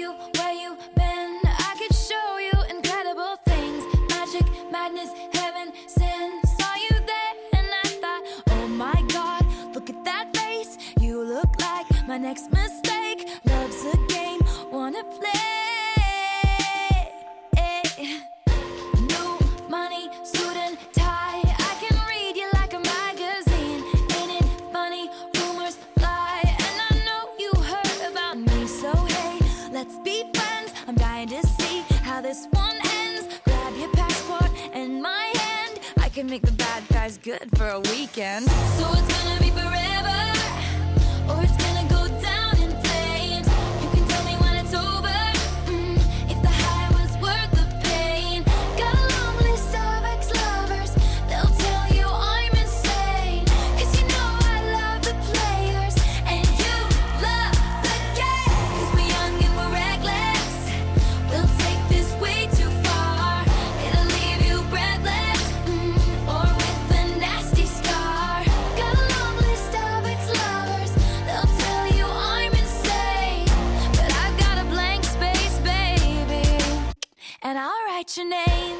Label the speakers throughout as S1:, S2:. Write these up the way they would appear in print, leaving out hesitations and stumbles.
S1: you, where you been? I could show you incredible things. Magic, madness, heaven, sin. Saw you there and I thought, oh my God, look at that face. You look like my next mistake. Love's a game, wanna play. New money, suit and tie. I can read you like a magazine. Ain't it funny? Rumors fly, and I know you heard about me. So hey, let's be friends. I'm dying to see how this one ends. Grab your passport and my hand. I can make the bad guys good for a weekend. So it's gonna be forever, or it's gonna go down in flames. You can tell me when it's over, if the high was worth the pain. Got a long list of ex-lovers, they'll tell you I'm insane. 'Cause you know I love the players, and you love the game. 'Cause we're young and we're reckless, we'll take this way too far. It'll leave you breathless, or with a nasty scar. Got a long list of ex-lovers, they'll tell you I'm insane. But I've got a blank space, baby, and I'll write your name.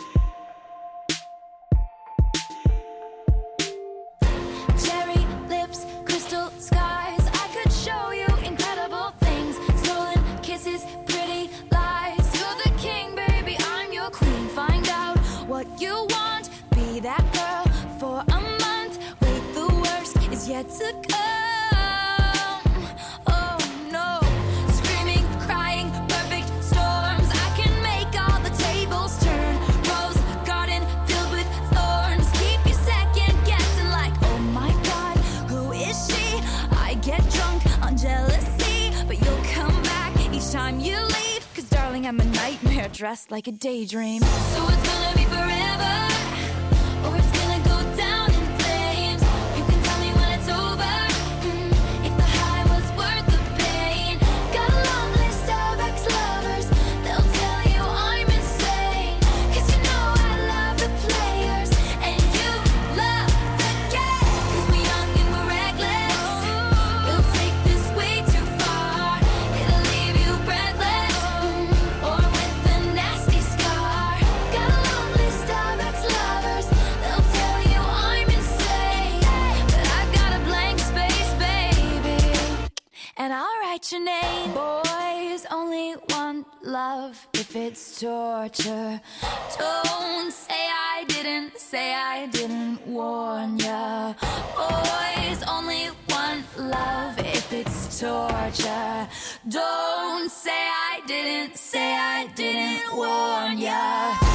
S1: Cherry lips, crystal skies. I could show you incredible things. Stolen kisses, pretty lies. You're the king, baby, I'm your queen. Find out what you want, be that girl for a month. Wait, the worst is yet to come. Oh no, screaming, crying, perfect storms. I can make all the tables turn. Rose garden filled with thorns. Keep you second guessing like, oh my God, who is she? I get drunk on jealousy, but you'll come back each time you leave. 'Cause darling, I'm a nightmare dressed like a daydream. So it's gonna be forever, or it's gonna go down in flames. You can tell me when it's over, if the high was worth the pain. Got a long list of ex-lovers, they'll tell you I'm insane. 'Cause you know I love the players, and you love the game. 'Cause we're young and we're reckless, we'll take this way too far. It'll leave you breathless, or with a nasty scar. Got a long list of ex-lovers, they'll tell you I'm insane. But I've got a blank space, baby, and I'll write your name. Boys only want love if it's torture. Don't say I didn't warn ya. Boys only want love if it's torture. Don't say I didn't warn ya.